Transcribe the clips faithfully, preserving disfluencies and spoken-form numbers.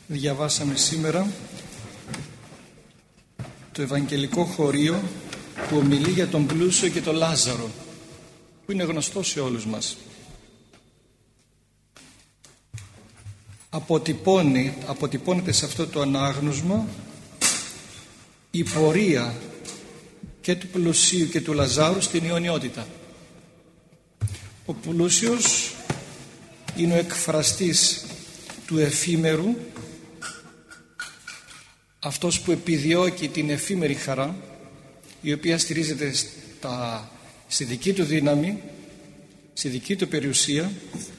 Διαβάσαμε σήμερα το Ευαγγελικό χωρίο που ομιλεί για τον πλούσιο και τον Λάζαρο, που είναι γνωστό σε όλους μας. Αποτυπώνει, αποτυπώνεται σε αυτό το ανάγνωσμα η πορεία και του πλουσίου και του Λαζάρου στην αιωνιότητα. Ο πλούσιος είναι ο εκφραστής του εφήμερου, αυτός που επιδιώκει την εφήμερη χαρά, η οποία στηρίζεται στα, στη δική του δύναμη, στη δική του περιουσία,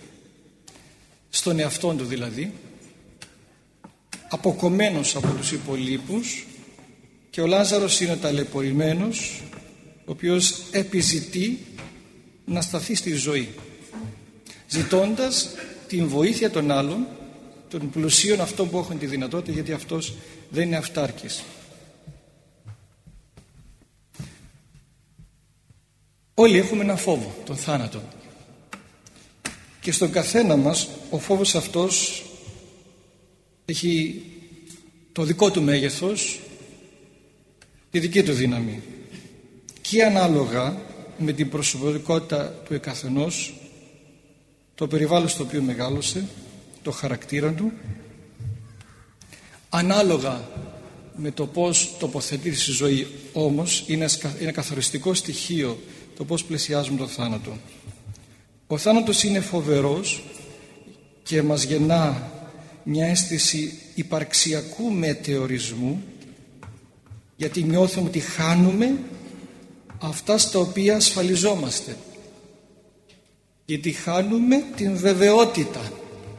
στον εαυτόν του δηλαδή, αποκομμένος από τους υπολείπους, και ο Λάζαρος είναι ο ταλαιπωρημένος, ο οποίος επιζητεί να σταθεί στη ζωή, ζητώντας την βοήθεια των άλλων, των πλουσίων, αυτών που έχουν τη δυνατότητα, γιατί αυτός δεν είναι αυτάρκης. Όλοι έχουμε ένα φόβο, τον θάνατο, και στον καθένα μας ο φόβος αυτός έχει το δικό του μέγεθος, τη δική του δύναμη, και ανάλογα με την προσωπικότητα του εκαθενός, το περιβάλλον στο οποίο μεγάλωσε, το χαρακτήρα του, ανάλογα με το πώς τοποθετείται στη ζωή, όμως είναι ένα καθοριστικό στοιχείο το πώς πλησιάζουμε τον θάνατο. Ο θάνατος είναι φοβερός και μας γεννά μια αίσθηση υπαρξιακού μετεωρισμού, γιατί νιώθουμε ότι χάνουμε αυτά στα οποία ασφαλιζόμαστε, γιατί χάνουμε την βεβαιότητα.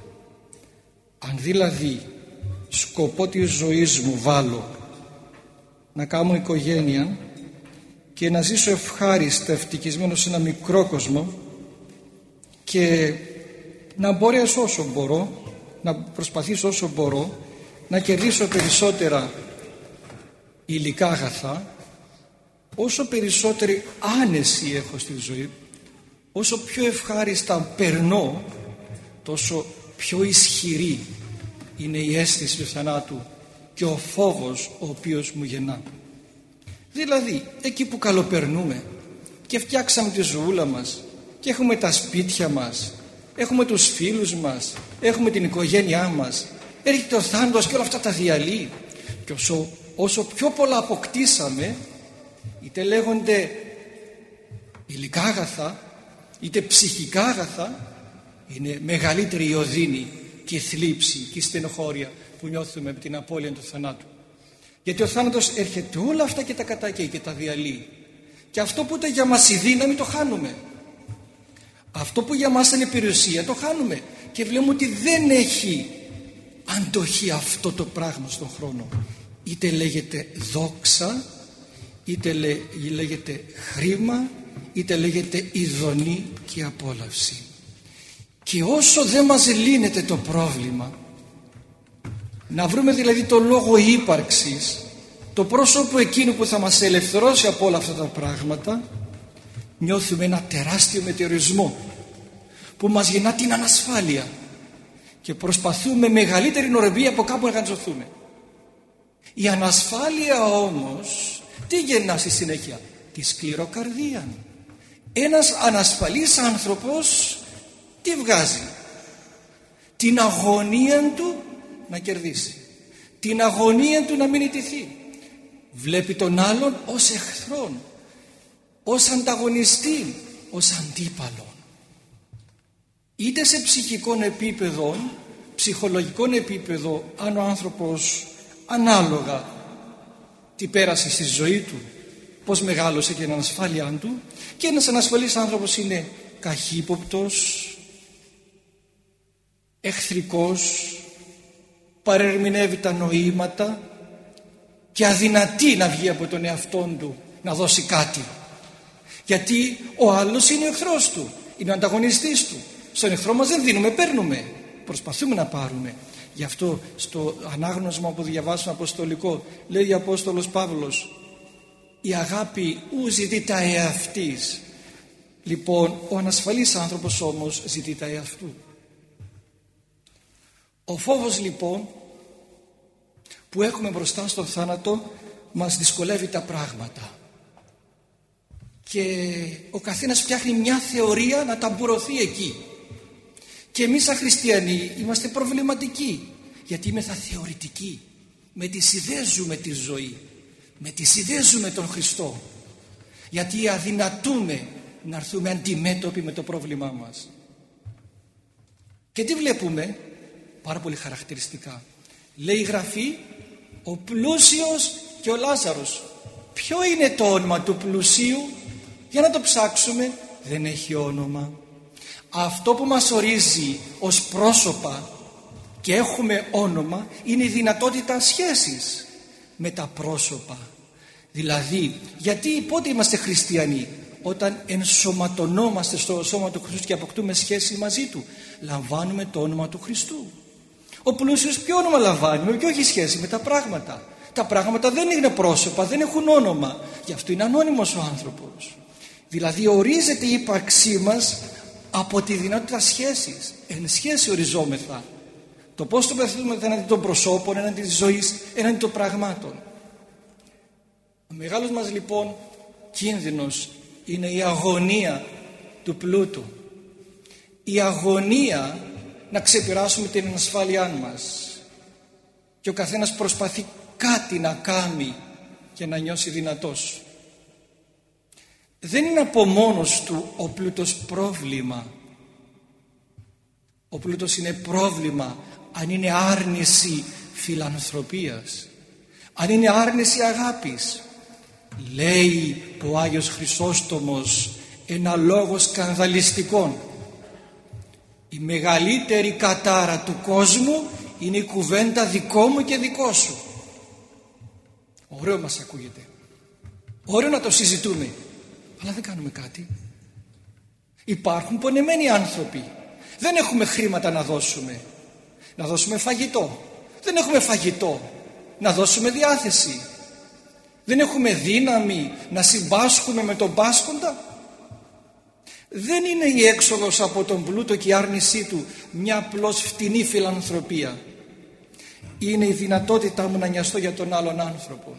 Αν δηλαδή σκοπό της ζωής μου βάλω να κάνω οικογένεια και να ζήσω ευχάριστα, ευτυχισμένο σε ένα μικρό κόσμο, και να μπορέσω όσο μπορώ, να προσπαθήσω όσο μπορώ να κερδίσω περισσότερα υλικά αγαθά, όσο περισσότερη άνεση έχω στη ζωή, όσο πιο ευχάριστα περνώ, τόσο πιο ισχυρή είναι η αίσθηση του θανάτου και ο φόβος ο οποίος μου γεννά. Δηλαδή εκεί που καλοπερνούμε και φτιάξαμε τη ζωούλα μας και έχουμε τα σπίτια μας, έχουμε τους φίλους μας, έχουμε την οικογένειά μας, έρχεται ο θάνατος και όλα αυτά τα διαλύει, και όσο, όσο πιο πολλά αποκτήσαμε, είτε λέγονται υλικά αγαθά είτε ψυχικά αγαθά, είναι μεγαλύτερη η οδύνη και η θλίψη και η στενοχώρια που νιώθουμε με την απώλεια του θανάτου. Γιατί ο θάνατος έρχεται όλα αυτά και τα κατάκαιει και τα διαλύει, και αυτό που ήταν για μας η δύναμη το χάνουμε, αυτό που για μας ήταν η περιουσία το χάνουμε, και βλέπουμε ότι δεν έχει αντοχή αυτό το πράγμα στον χρόνο. Είτε λέγεται δόξα, είτε λέγεται χρήμα, είτε λέγεται ειδονή και απόλαυση. Και όσο δεν μας λύνεται το πρόβλημα, να βρούμε δηλαδή το λόγο ύπαρξης, το πρόσωπο εκείνου που θα μας ελευθερώσει από όλα αυτά τα πράγματα, νιώθουμε ένα τεράστιο μετεωρισμό που μας γεννά την ανασφάλεια και προσπαθούμε με μεγαλύτερη νοργία από κάπου να γαντζωθούμε. Η ανασφάλεια όμως τι γεννά στη συνέχεια? Τη σκληροκαρδία. Ένας ανασφαλής άνθρωπος τι βγάζει? Την αγωνία του να κερδίσει, την αγωνία του να μην ιτηθεί. Βλέπει τον άλλον ως εχθρόν, ως ανταγωνιστή, ως αντίπαλο. Είτε σε ψυχικό επίπεδο, ψυχολογικό επίπεδο, αν ο άνθρωπος ανάλογα τι πέρασε στη ζωή του, πώς μεγάλωσε και την ανασφάλειά του, και ένας ανασφαλής άνθρωπος είναι καχύποπτος, εχθρικός, παρερμηνεύει τα νοήματα και αδυνατεί να βγει από τον εαυτόν του να δώσει κάτι, γιατί ο άλλος είναι ο εχθρός του, είναι ο ανταγωνιστής του. Στον εχθρό μας δεν δίνουμε, παίρνουμε, προσπαθούμε να πάρουμε. Γι' αυτό στο ανάγνωσμα που διαβάσουμε αποστολικό λέει ο Απόστολος Παύλος, η αγάπη ου ζητήτα εαυτής. Λοιπόν, ο ανασφαλής άνθρωπος όμως ζητήτα εαυτού. Ο φόβος λοιπόν που έχουμε μπροστά στον θάνατο μας δυσκολεύει τα πράγματα. Και ο καθένας φτιάχνει μια θεωρία να ταμπουρωθεί εκεί. Και εμείς σαν χριστιανοί είμαστε προβληματικοί, γιατί είμαστε θεωρητικοί. Με τις ιδέες ζούμε τη ζωή, με τις ιδέες ζούμε τον Χριστό, γιατί αδυνατούμε να έρθουμε αντιμέτωποι με το πρόβλημά μας. Και τι βλέπουμε? Πάρα πολύ χαρακτηριστικά. Λέει η Γραφή, ο πλούσιος και ο Λάζαρος. Ποιο είναι το όνομα του πλουσίου? Για να το ψάξουμε. Δεν έχει όνομα. Αυτό που μας ορίζει ως πρόσωπα και έχουμε όνομα είναι η δυνατότητα σχέσης με τα πρόσωπα. Δηλαδή, γιατί πότε είμαστε χριστιανοί? Όταν ενσωματωνόμαστε στο σώμα του Χριστού και αποκτούμε σχέση μαζί Του, λαμβάνουμε το όνομα του Χριστού. Ο πλούσιος ποιο όνομα λαμβάνει? Και όχι σχέση με τα πράγματα. Τα πράγματα δεν είναι πρόσωπα, δεν έχουν όνομα. Γι' αυτό είναι ανώνυμος ο άνθρωπος. Δηλαδή ορίζεται η ύπαρξή μας από τη δυνατότητα σχέσης. Εν σχέση οριζόμεθα. Το πώς το πεθαίνουμε έναντι των προσώπων, έναντι της ζωής, έναντι των πραγμάτων. Ο μεγάλος μας λοιπόν κίνδυνος είναι η αγωνία του πλούτου. Η αγωνία να ξεπεράσουμε την ανασφάλειά μας. Και ο καθένας προσπαθεί κάτι να κάνει και να νιώσει δυνατός. Δεν είναι από μόνος του ο πλούτος πρόβλημα. Ο πλούτος είναι πρόβλημα αν είναι άρνηση φιλανθρωπίας, αν είναι άρνηση αγάπης. Λέει ο Άγιος Χρυσόστομος ένα λόγο σκανδαλιστικό: η μεγαλύτερη κατάρα του κόσμου είναι η κουβέντα δικό μου και δικό σου. Ωραίο μας ακούγεται, ωραίο να το συζητούμε, αλλά δεν κάνουμε κάτι. Υπάρχουν πονεμένοι άνθρωποι, δεν έχουμε χρήματα να δώσουμε, να δώσουμε φαγητό, δεν έχουμε φαγητό να δώσουμε διάθεση, δεν έχουμε δύναμη να συμπάσχουμε με τον πάσχοντα. Δεν είναι η έξοδος από τον πλούτο και η άρνησή του μια απλώς φτηνή φιλανθρωπία. Είναι η δυνατότητά μου να νοιαστώ για τον άλλον άνθρωπο.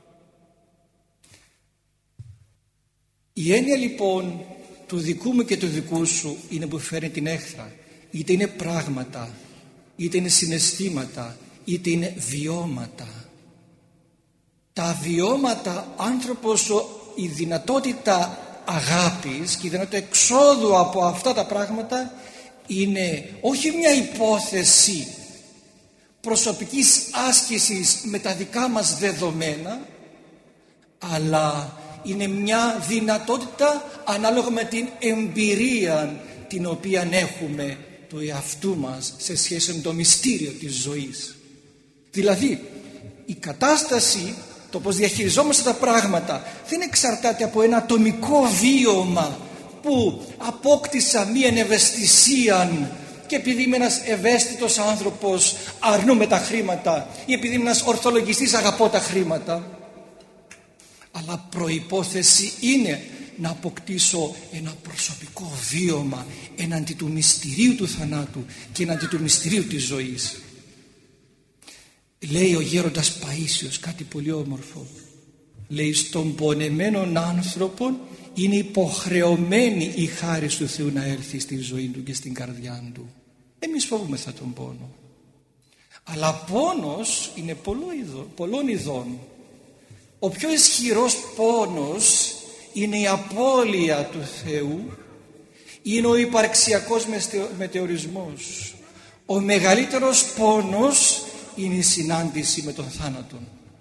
Η έννοια λοιπόν του δικού μου και του δικού σου είναι που φέρνει την έχθρα. Είτε είναι πράγματα, είτε είναι συναισθήματα, είτε είναι βιώματα. Τα βιώματα, άνθρωπος, η δυνατότητα αγάπης και η δυνατότητα εξόδου από αυτά τα πράγματα είναι όχι μια υπόθεση προσωπικής άσκησης με τα δικά μας δεδομένα, αλλά είναι μια δυνατότητα ανάλογα με την εμπειρία την οποία έχουμε του εαυτού μας σε σχέση με το μυστήριο της ζωής. Δηλαδή η κατάσταση, το πως διαχειριζόμαστε τα πράγματα δεν εξαρτάται από ένα ατομικό βίωμα που απόκτησα μία ευαισθησία και επειδή είμαι ένας ευαίσθητος άνθρωπος αρνούμε τα χρήματα ή επειδή είμαι ένας ορθολογιστής αγαπώ τα χρήματα, αλλά προϋπόθεση είναι να αποκτήσω ένα προσωπικό βίωμα εναντί του μυστηρίου του θανάτου και εναντί του μυστηρίου της ζωής. Λέει ο γέροντας Παΐσιος κάτι πολύ όμορφο. Λέει, στον πονεμένον άνθρωπον είναι υποχρεωμένη η χάρη του Θεού να έρθει στη ζωή του και στην καρδιά του. Εμείς φοβούμεθα τον πόνο, αλλά πόνος είναι πολλών ειδών. Ο πιο ισχυρός πόνος είναι η απώλεια του Θεού, είναι ο υπαρξιακός μετεωρισμός. Ο μεγαλύτερος πόνος είναι η συνάντηση με τον θάνατο.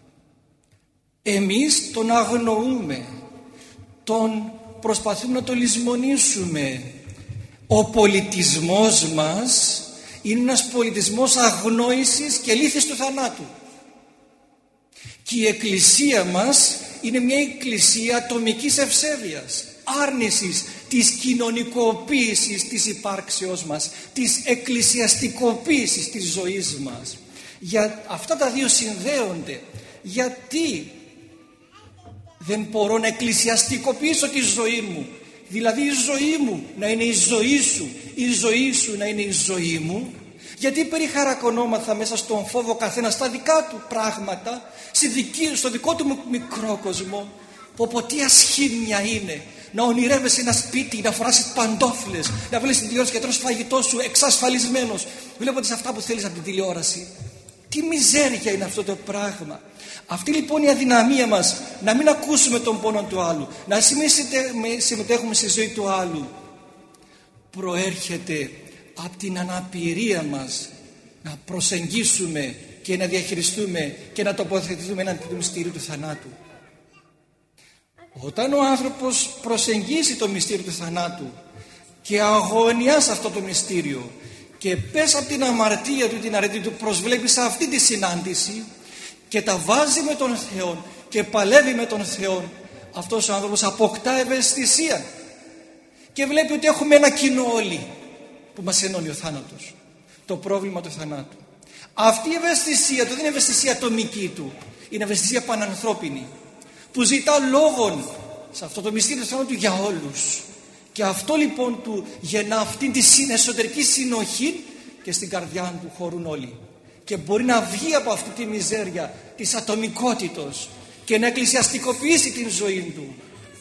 Εμείς τον αγνοούμε, τον προσπαθούμε να τον λησμονήσουμε. Ο πολιτισμός μας είναι ένας πολιτισμός αγνόησης και λύθης του θανάτου. Και η εκκλησία μας είναι μια εκκλησία ατομικής ευσέβειας, άρνησης της κοινωνικοποίησης της υπάρξεώς μας, της εκκλησιαστικοποίησης της ζωής μας. Για αυτά τα δύο συνδέονται. Γιατί δεν μπορώ να εκκλησιαστικοποιήσω τη ζωή μου, δηλαδή η ζωή μου να είναι η ζωή σου, η ζωή σου να είναι η ζωή μου? Γιατί περιχαρακωνόμαθα μέσα στον φόβο καθένα στα δικά του πράγματα, στο δικό του μικρό κόσμο, που από τι ασχήμια είναι να ονειρεύεσαι ένα σπίτι, να φοράσεις παντόφλες, να βλέπεις την τηλεόραση και τρως φαγητό σου εξασφαλισμένος, βλέποντας αυτά που θέλεις από την τηλεόραση. Τι μιζέρια είναι αυτό το πράγμα. Αυτή λοιπόν η αδυναμία μας, να μην ακούσουμε τον πόνο του άλλου, να συμμετέχουμε στη ζωή του άλλου, προέρχεται από την αναπηρία μας να προσεγγίσουμε και να διαχειριστούμε και να τοποθετηθούμε έναντι του μυστήριου του θανάτου. Όταν ο άνθρωπος προσεγγίσει το μυστήριο του θανάτου και αγωνιά σε αυτό το μυστήριο και πες από την αμαρτία του, την αρετή του, προσβλέπει σε αυτή τη συνάντηση και τα βάζει με τον Θεό και παλεύει με τον Θεό, αυτός ο άνθρωπος αποκτά ευαισθησία και βλέπει ότι έχουμε ένα κοινό όλοι που μας ενώνει ο θάνατος, το πρόβλημα του θανάτου. Αυτή η ευαισθησία του δεν είναι ευαισθησία ατομική του, είναι ευαισθησία πανανθρώπινη που ζητά λόγον σε αυτό το μυστήριο του θανάτου για όλους. Και αυτό λοιπόν του γεννά αυτή τη εσωτερική συνοχή και στην καρδιά του χωρούν όλοι. Και μπορεί να βγει από αυτή τη μιζέρια της ατομικότητος και να εκκλησιαστικοποιήσει την ζωή του.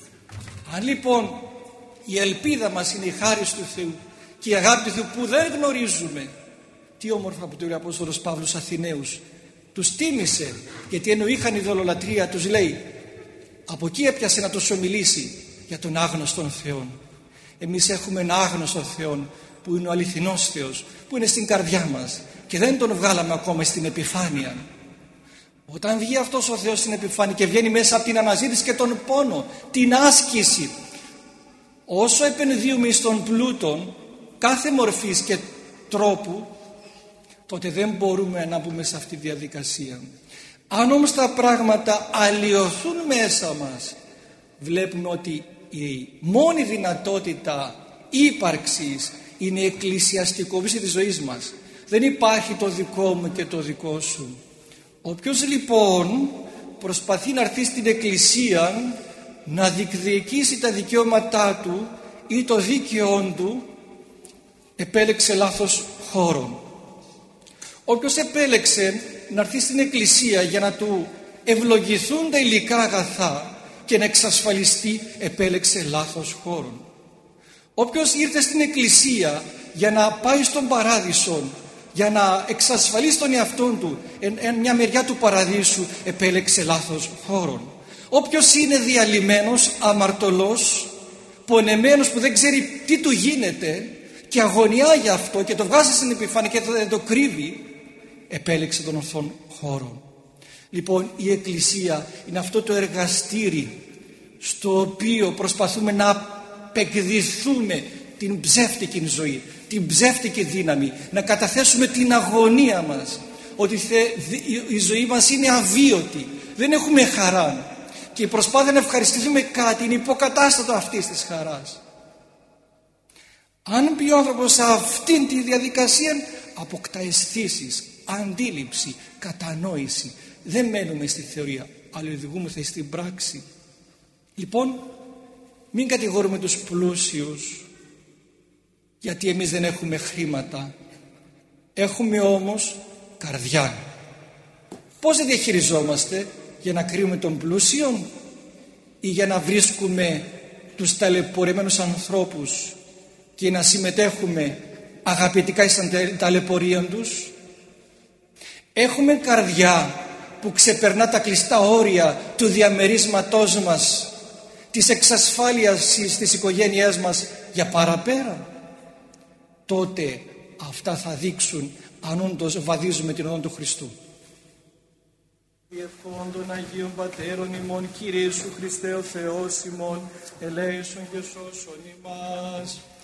Αν λοιπόν η ελπίδα μας είναι η χάρις του Θεού και η αγάπη του Θεού που δεν γνωρίζουμε, τι όμορφα που το λέει ο Απόστολος Παύλος στους Αθηναίους, τους τίμησε, γιατί ενώ είχαν ειδωλολατρία τους λέει, από εκεί έπιασε να τους ομιλήσει για τον άγνωστον Θεό. Εμείς έχουμε ένα άγνωστο Θεό που είναι ο αληθινός Θεός, που είναι στην καρδιά μας και δεν τον βγάλαμε ακόμα στην επιφάνεια. Όταν βγει αυτός ο Θεός στην επιφάνεια και βγαίνει μέσα από την αναζήτηση και τον πόνο, την άσκηση, όσο επενδύουμε στον πλούτον κάθε μορφής και τρόπου, τότε δεν μπορούμε να μπούμε σε αυτή τη διαδικασία. Αν όμως τα πράγματα αλλοιωθούν μέσα μας, βλέπουμε ότι η μόνη δυνατότητα ύπαρξης είναι η εκκλησιαστικοποίηση της ζωής μας. Δεν υπάρχει το δικό μου και το δικό σου. Όποιος λοιπόν προσπαθεί να έρθει στην εκκλησία να διεκδικήσει τα δικαιώματά του ή το δίκαιόν του, επέλεξε λάθος χώρο. Όποιος επέλεξε να έρθει στην εκκλησία για να του ευλογηθούν τα υλικά αγαθά και να εξασφαλιστεί, επέλεξε λάθος χώρο. Όποιος ήρθε στην εκκλησία για να πάει στον παράδεισο, για να εξασφαλίσει τον εαυτόν του εν μια μεριά του παραδείσου, επέλεξε λάθος χώρο. Όποιος είναι διαλυμένος, αμαρτωλός, πονεμένος που δεν ξέρει τι του γίνεται και αγωνιά γι' αυτό και το βγάζει στην επιφάνεια και δεν το κρύβει, επέλεξε τον ορθόν χώρο. Λοιπόν, η εκκλησία είναι αυτό το εργαστήρι στο οποίο προσπαθούμε να απεκδηθούμε την ψεύτικη ζωή, την ψεύτικη δύναμη, να καταθέσουμε την αγωνία μας, ότι η ζωή μας είναι αβίωτη, δεν έχουμε χαρά και η προσπάθεια να ευχαριστηθούμε κάτι είναι υποκατάστατο αυτής της χαράς. Αν πει ο άνθρωπος σε αυτήν τη διαδικασία, αποκτά αισθήσεις, αντίληψη, κατανόηση. Δεν μένουμε στη θεωρία, αλλά οδηγούμεθα στην πράξη. Λοιπόν, μην κατηγορούμε τους πλούσιους γιατί εμείς δεν έχουμε χρήματα. Έχουμε όμως καρδιά. Πώς δεν διαχειριζόμαστε για να κρύβουμε τον πλούσιο ή για να βρίσκουμε τους ταλαιπωρημένους ανθρώπους και να συμμετέχουμε αγαπητικά στην ταλαιπωρία τους? Έχουμε καρδιά που ξεπερνά τα κλειστά όρια του διαμερίσματός μας, της εξασφάλιασης της οικογένειάς μας για παραπέρα? Τότε αυτά θα δείξουν αν όντως βαδίζουμε την οδό του Χριστού. Ευχών των Αγίων Πατέρων ημών, Κύριε Ιησού Χριστέ ο Θεός ημών, ελέησον και σώσον ημάς.